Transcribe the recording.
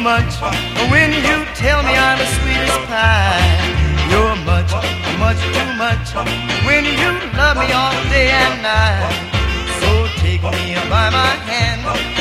much when you tell me I'm the sweetest pie. You're much, much too much when you love me all day and night. So take me by my hand